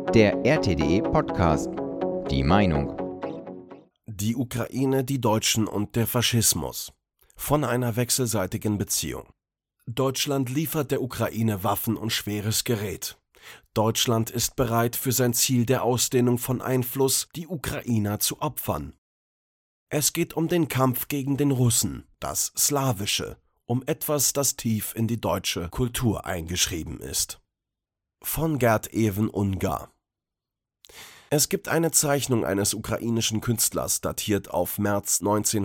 Der RTD Podcast. Die Meinung. Die Ukraine, die Deutschen und der Faschismus. Von einer wechselseitigen Beziehung. Deutschland liefert der Ukraine Waffen und schweres Gerät. Deutschland ist bereit, für sein Ziel der Ausdehnung von Einfluss die Ukrainer zu opfern. Es geht um den Kampf gegen den Russen, das Slawische, um etwas, das tief in die deutsche Kultur eingeschrieben ist. Von Gerd Even Ungar. Es gibt eine Zeichnung eines ukrainischen Künstlers, datiert auf März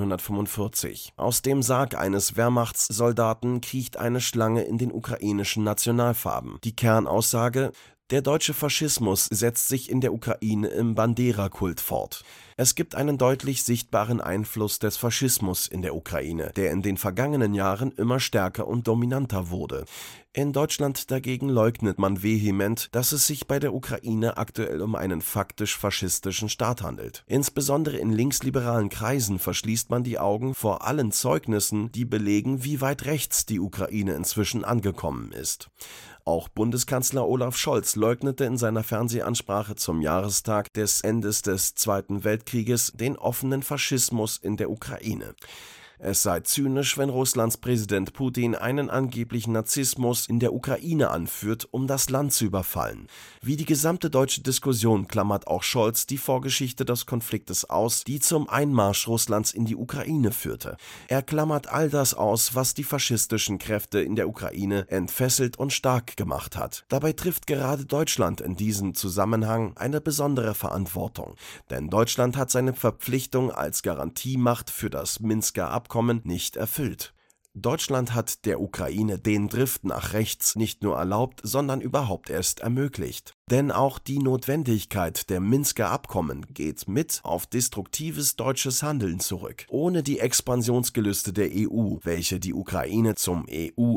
1945. Aus dem Sarg eines Wehrmachtssoldaten kriecht eine Schlange in den ukrainischen Nationalfarben. Die Kernaussage: Der deutsche Faschismus setzt sich in der Ukraine im Bandera-Kult fort. Es gibt einen deutlich sichtbaren Einfluss des Faschismus in der Ukraine, der in den vergangenen Jahren immer stärker und dominanter wurde. In Deutschland dagegen leugnet man vehement, dass es sich bei der Ukraine aktuell um einen faktisch faschistischen Staat handelt. Insbesondere in linksliberalen Kreisen verschließt man die Augen vor allen Zeugnissen, die belegen, wie weit rechts die Ukraine inzwischen angekommen ist. Auch Bundeskanzler Olaf Scholz leugnete in seiner Fernsehansprache zum Jahrestag des Endes des Zweiten Weltkrieges den offenen Faschismus in der Ukraine. Es sei zynisch, wenn Russlands Präsident Putin einen angeblichen Narzissmus in der Ukraine anführt, um das Land zu überfallen. Wie die gesamte deutsche Diskussion klammert auch Scholz die Vorgeschichte des Konfliktes aus, die zum Einmarsch Russlands in die Ukraine führte. Er klammert all das aus, was die faschistischen Kräfte in der Ukraine entfesselt und stark gemacht hat. Dabei trifft gerade Deutschland in diesem Zusammenhang eine besondere Verantwortung. Denn Deutschland hat seine Verpflichtung als Garantiemacht für das Minsker Abkommen nicht erfüllt. Deutschland hat der Ukraine den Drift nach rechts nicht nur erlaubt, sondern überhaupt erst ermöglicht. Denn auch die Notwendigkeit der Minsker Abkommen geht mit auf destruktives deutsches Handeln zurück. Ohne die Expansionsgelüste der EU, welche die Ukraine zum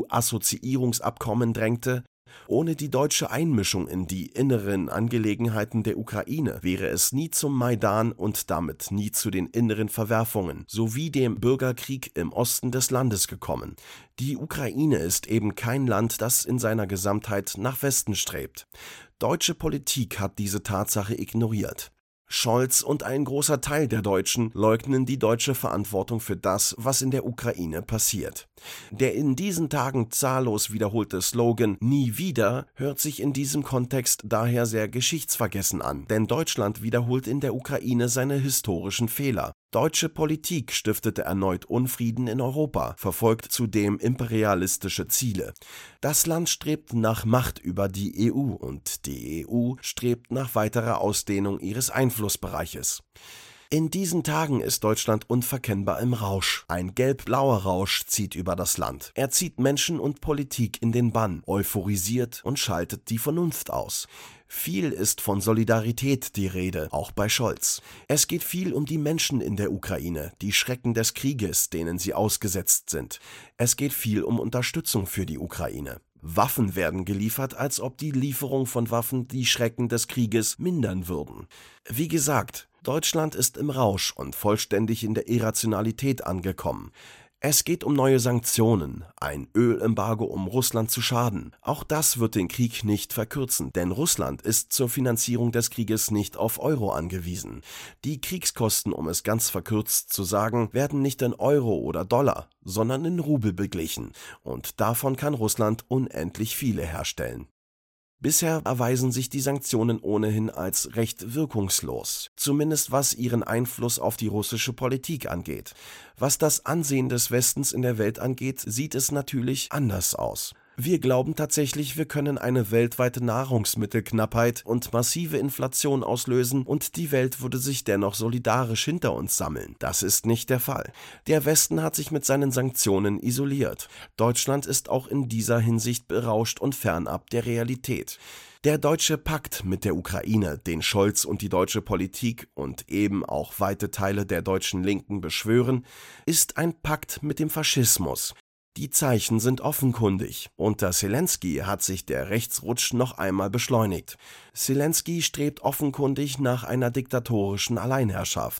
EU-Assoziierungsabkommen drängte, ohne die deutsche Einmischung in die inneren Angelegenheiten der Ukraine wäre es nie zum Maidan und damit nie zu den inneren Verwerfungen sowie dem Bürgerkrieg im Osten des Landes gekommen. Die Ukraine ist eben kein Land, das in seiner Gesamtheit nach Westen strebt. Deutsche Politik hat diese Tatsache ignoriert. Scholz und ein großer Teil der Deutschen leugnen die deutsche Verantwortung für das, was in der Ukraine passiert. Der in diesen Tagen zahllos wiederholte Slogan „Nie wieder“ hört sich in diesem Kontext daher sehr geschichtsvergessen an, denn Deutschland wiederholt in der Ukraine seine historischen Fehler. Deutsche Politik stiftete erneut Unfrieden in Europa, verfolgt zudem imperialistische Ziele. Das Land strebt nach Macht über die EU und die EU strebt nach weiterer Ausdehnung ihres Einflussbereiches. In diesen Tagen ist Deutschland unverkennbar im Rausch. Ein gelb-blauer Rausch zieht über das Land. Er zieht Menschen und Politik in den Bann, euphorisiert und schaltet die Vernunft aus. Viel ist von Solidarität die Rede, auch bei Scholz. Es geht viel um die Menschen in der Ukraine, die Schrecken des Krieges, denen sie ausgesetzt sind. Es geht viel um Unterstützung für die Ukraine. Waffen werden geliefert, als ob die Lieferung von Waffen die Schrecken des Krieges mindern würden. Wie gesagt, Deutschland ist im Rausch und vollständig in der Irrationalität angekommen. Es geht um neue Sanktionen, ein Ölembargo, um Russland zu schaden. Auch das wird den Krieg nicht verkürzen, denn Russland ist zur Finanzierung des Krieges nicht auf Euro angewiesen. Die Kriegskosten, um es ganz verkürzt zu sagen, werden nicht in Euro oder Dollar, sondern in Rubel beglichen. Und davon kann Russland unendlich viele herstellen. Bisher erweisen sich die Sanktionen ohnehin als recht wirkungslos, zumindest was ihren Einfluss auf die russische Politik angeht. Was das Ansehen des Westens in der Welt angeht, sieht es natürlich anders aus. Wir glauben tatsächlich, wir können eine weltweite Nahrungsmittelknappheit und massive Inflation auslösen und die Welt würde sich dennoch solidarisch hinter uns sammeln. Das ist nicht der Fall. Der Westen hat sich mit seinen Sanktionen isoliert. Deutschland ist auch in dieser Hinsicht berauscht und fernab der Realität. Der deutsche Pakt mit der Ukraine, den Scholz und die deutsche Politik und eben auch weite Teile der deutschen Linken beschwören, ist ein Pakt mit dem Faschismus. Die Zeichen sind offenkundig. Unter Selenskyj hat sich der Rechtsrutsch noch einmal beschleunigt. Selenskyj strebt offenkundig nach einer diktatorischen Alleinherrschaft.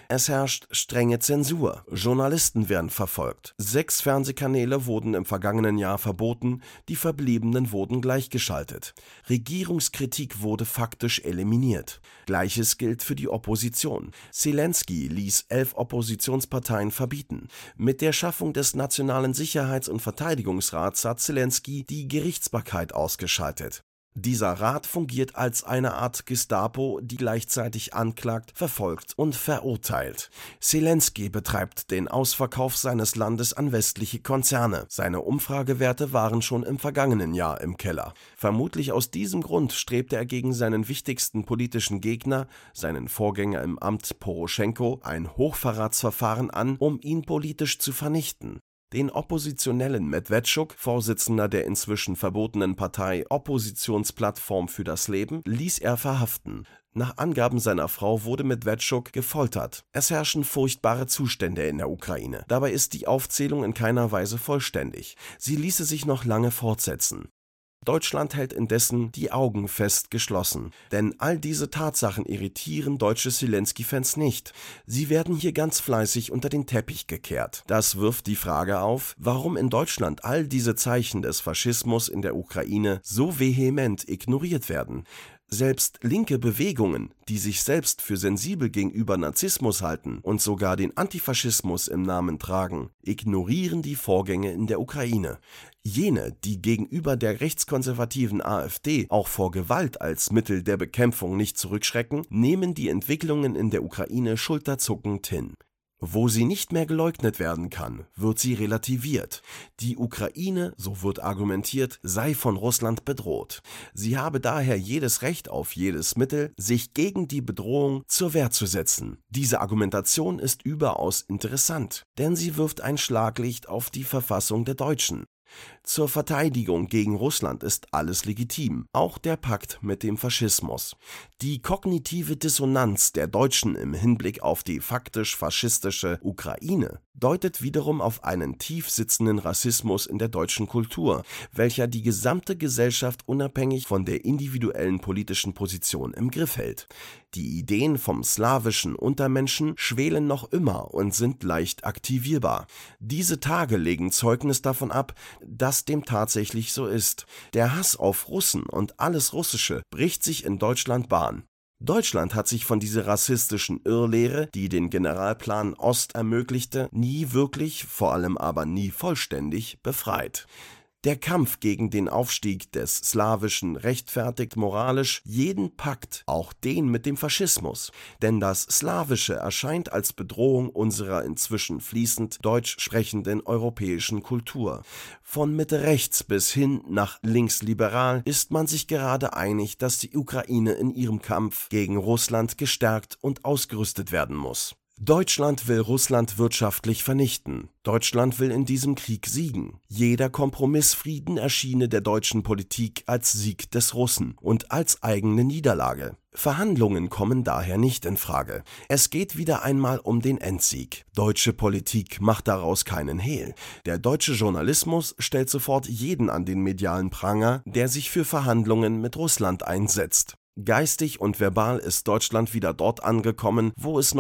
Es herrscht strenge Zensur, Journalisten werden verfolgt. 6 Fernsehkanäle wurden im vergangenen Jahr verboten, die verbliebenen wurden gleichgeschaltet. Regierungskritik wurde faktisch eliminiert. Gleiches gilt für die Opposition. Zelensky ließ 11 Oppositionsparteien verbieten. Mit der Schaffung des Nationalen Sicherheits- und Verteidigungsrats hat Zelensky die Gerichtsbarkeit ausgeschaltet. Dieser Rat fungiert als eine Art Gestapo, die gleichzeitig anklagt, verfolgt und verurteilt. Zelensky betreibt den Ausverkauf seines Landes an westliche Konzerne. Seine Umfragewerte waren schon im vergangenen Jahr im Keller. Vermutlich aus diesem Grund strebte er gegen seinen wichtigsten politischen Gegner, seinen Vorgänger im Amt Poroschenko, ein Hochverratsverfahren an, um ihn politisch zu vernichten. Den Oppositionellen Medwedchuk, Vorsitzender der inzwischen verbotenen Partei Oppositionsplattform für das Leben, ließ er verhaften. Nach Angaben seiner Frau wurde Medwedchuk gefoltert. Es herrschen furchtbare Zustände in der Ukraine. Dabei ist die Aufzählung in keiner Weise vollständig. Sie ließe sich noch lange fortsetzen. Deutschland hält indessen die Augen fest geschlossen, denn all diese Tatsachen irritieren deutsche Zelensky-Fans nicht. Sie werden hier ganz fleißig unter den Teppich gekehrt. Das wirft die Frage auf, warum in Deutschland all diese Zeichen des Faschismus in der Ukraine so vehement ignoriert werden. Selbst linke Bewegungen, die sich selbst für sensibel gegenüber Nazismus halten und sogar den Antifaschismus im Namen tragen, ignorieren die Vorgänge in der Ukraine. Jene, die gegenüber der rechtskonservativen AfD auch vor Gewalt als Mittel der Bekämpfung nicht zurückschrecken, nehmen die Entwicklungen in der Ukraine schulterzuckend hin. Wo sie nicht mehr geleugnet werden kann, wird sie relativiert. Die Ukraine, so wird argumentiert, sei von Russland bedroht. Sie habe daher jedes Recht auf jedes Mittel, sich gegen die Bedrohung zur Wehr zu setzen. Diese Argumentation ist überaus interessant, denn sie wirft ein Schlaglicht auf die Verfassung der Deutschen. Zur Verteidigung gegen Russland ist alles legitim, auch der Pakt mit dem Faschismus. Die kognitive Dissonanz der Deutschen im Hinblick auf die faktisch faschistische Ukraine deutet wiederum auf einen tief sitzenden Rassismus in der deutschen Kultur, welcher die gesamte Gesellschaft unabhängig von der individuellen politischen Position im Griff hält. Die Ideen vom slawischen Untermenschen schwelen noch immer und sind leicht aktivierbar. Diese Tage legen Zeugnis davon ab, dass dem tatsächlich so ist. Der Hass auf Russen und alles Russische bricht sich in Deutschland Bahn. Deutschland hat sich von dieser rassistischen Irrlehre, die den Generalplan Ost ermöglichte, nie wirklich, vor allem aber nie vollständig befreit. Der Kampf gegen den Aufstieg des Slawischen rechtfertigt moralisch jeden Pakt, auch den mit dem Faschismus. Denn das Slawische erscheint als Bedrohung unserer inzwischen fließend deutsch sprechenden europäischen Kultur. Von Mitte rechts bis hin nach linksliberal ist man sich gerade einig, dass die Ukraine in ihrem Kampf gegen Russland gestärkt und ausgerüstet werden muss. Deutschland will Russland wirtschaftlich vernichten. Deutschland will in diesem Krieg siegen. Jeder Kompromissfrieden erschiene der deutschen Politik als Sieg des Russen und als eigene Niederlage. Verhandlungen kommen daher nicht in Frage. Es geht wieder einmal um den Endsieg. Deutsche Politik macht daraus keinen Hehl. Der deutsche Journalismus stellt sofort jeden an den medialen Pranger, der sich für Verhandlungen mit Russland einsetzt. Geistig und verbal ist Deutschland wieder dort angekommen, wo es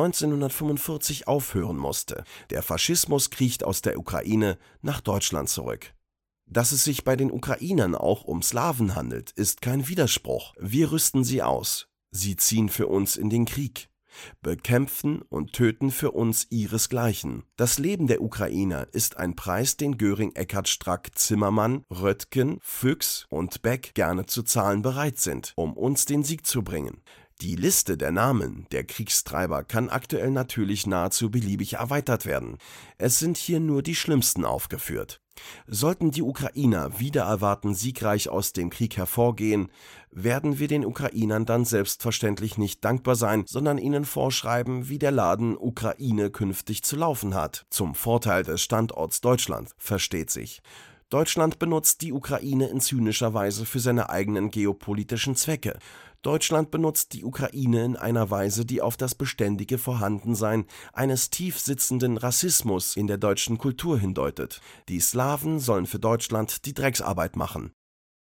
1945 aufhören musste. Der Faschismus kriecht aus der Ukraine nach Deutschland zurück. Dass es sich bei den Ukrainern auch um Slawen handelt, ist kein Widerspruch. Wir rüsten sie aus. Sie ziehen für uns in den Krieg. Bekämpfen und töten für uns ihresgleichen. Das Leben der Ukrainer ist ein Preis, den Göring, Eckart, Strack, Zimmermann, Röttgen, Fuchs und Beck gerne zu zahlen bereit sind, um uns den Sieg zu bringen. Die Liste der Namen der Kriegstreiber kann aktuell natürlich nahezu beliebig erweitert werden. Es sind hier nur die schlimmsten aufgeführt. Sollten die Ukrainer wider Erwarten siegreich aus dem Krieg hervorgehen, werden wir den Ukrainern dann selbstverständlich nicht dankbar sein, sondern ihnen vorschreiben, wie der Laden Ukraine künftig zu laufen hat. Zum Vorteil des Standorts Deutschland, versteht sich. Deutschland benutzt die Ukraine in zynischer Weise für seine eigenen geopolitischen Zwecke. Deutschland benutzt die Ukraine in einer Weise, die auf das beständige Vorhandensein eines tief sitzenden Rassismus in der deutschen Kultur hindeutet. Die Slawen sollen für Deutschland die Drecksarbeit machen.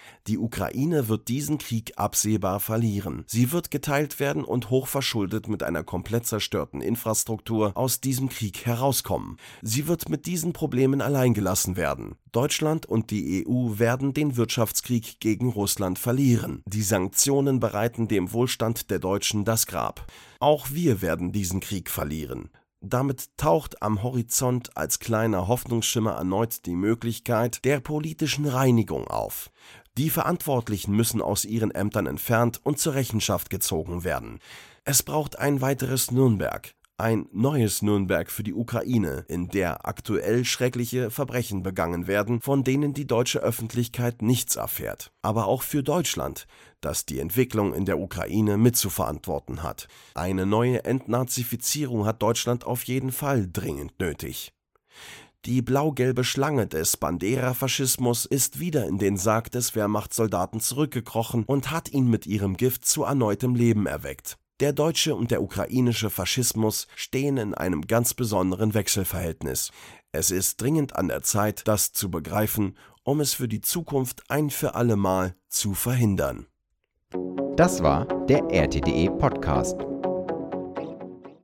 Die Ukraine wird diesen Krieg absehbar verlieren. Sie wird geteilt werden und hochverschuldet mit einer komplett zerstörten Infrastruktur aus diesem Krieg herauskommen. Sie wird mit diesen Problemen allein gelassen werden. Deutschland und die EU werden den Wirtschaftskrieg gegen Russland verlieren. Die Sanktionen bereiten dem Wohlstand der Deutschen das Grab. Auch wir werden diesen Krieg verlieren. Damit taucht am Horizont als kleiner Hoffnungsschimmer erneut die Möglichkeit der politischen Reinigung auf. Die Verantwortlichen müssen aus ihren Ämtern entfernt und zur Rechenschaft gezogen werden. Es braucht ein weiteres Nürnberg, ein neues Nürnberg für die Ukraine, in der aktuell schreckliche Verbrechen begangen werden, von denen die deutsche Öffentlichkeit nichts erfährt. Aber auch für Deutschland, das die Entwicklung in der Ukraine mitzuverantworten hat. Eine neue Entnazifizierung hat Deutschland auf jeden Fall dringend nötig. Die blau-gelbe Schlange des Bandera-Faschismus ist wieder in den Sarg des Wehrmachtssoldaten zurückgekrochen und hat ihn mit ihrem Gift zu erneutem Leben erweckt. Der deutsche und der ukrainische Faschismus stehen in einem ganz besonderen Wechselverhältnis. Es ist dringend an der Zeit, das zu begreifen, um es für die Zukunft ein für alle Mal zu verhindern. Das war der RTDE Podcast.